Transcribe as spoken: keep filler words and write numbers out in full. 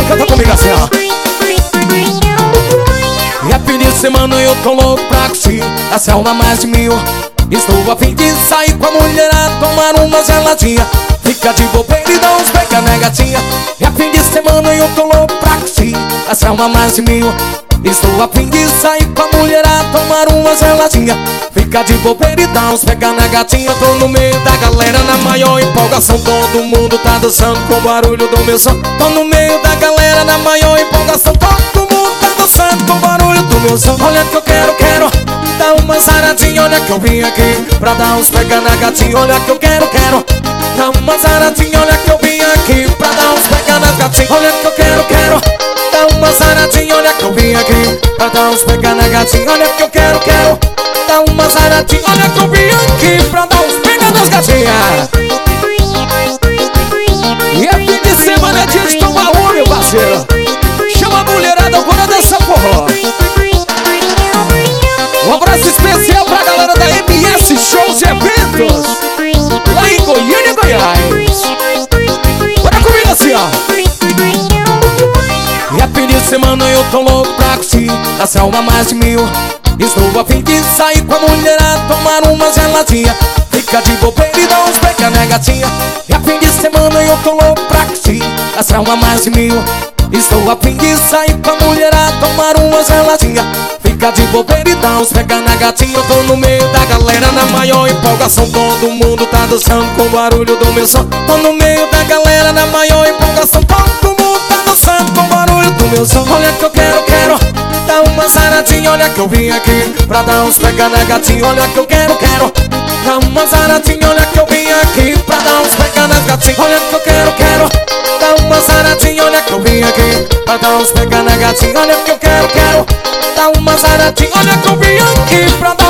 canta comigo assim, ó. E é fim de semana eu tô louco pra curtir a selva mais de mil. Estou a fim de sair com a mulherada, tomar uma geladinha, fica de bobeira e dá uns pega na gatinha. E é fim de semana eu tô louco pra curtir a selva mais de mil. Estou a fim de sair com a mulherada, tomar uma geladinha, fica de bobeira e dá uns pega na gatinha. Tô no meio da galera na maior empolgação, todo mundo tá dançando com o barulho do meu som. Tô no meio da galera na maior empolgação, todo mundo tá dançando com o barulho do meu som. Olha que eu quero, quero dar uma zaradinha, olha que eu vim aqui pra dar uns pega na gatinha. Olha que eu quero, quero dar uma zaradinha, olha que eu vim aqui pra dar uns pega na gatinha. Olha que eu quero, quero dar uma zaradinha, olha que eu vim aqui pra dar uns pega na gatinha. Olha que eu quero, quero dar uma zaradinha, olha que eu vim aqui pra dar uns pega nas gatinhas. E é fim de semana, é dia de tomar um, meu parceiro. Chama a mulherada, agora dessa porra. Um abraço especial pra galera da M S Shows e Eventos, lá em Goiânia, Goiás. Bora comigo assim, ó. E é fim de semana eu tô louco pra curtir a selva mais de mil. Estou a fim de sair com a mulherada, tomar uma geladinha, fica de bobeira e dá uns pega na gatinha. E é fim de semana eu tô louco pra curtir a selva mais de mil. Estou a fim de sair com a mulherada, tomar uma geladinha, fica de bobeira e dá uns pega na gatinha. Eu tô no meio da galera na maior empolgação, todo mundo tá dançando com o barulho do meu som. Tô no meio da galera na maior empolgação, todo mundo tá dançando com o barulho do meu som. Olha que eu quero, quero dar uma zaradinha, olha que eu vim aqui pra dar uns pega na gatinha. Olha que eu quero, quero dar uma zaradinha, olha que eu vim aqui pra dar uns pega nas gatinhas. Olha que eu quero, quero dar uma zaradinha, olha que eu vim aqui pra dar uns pega na gatinha. Olha que eu quero, quero dar uma zaradinha, olha que eu vim aqui pra dar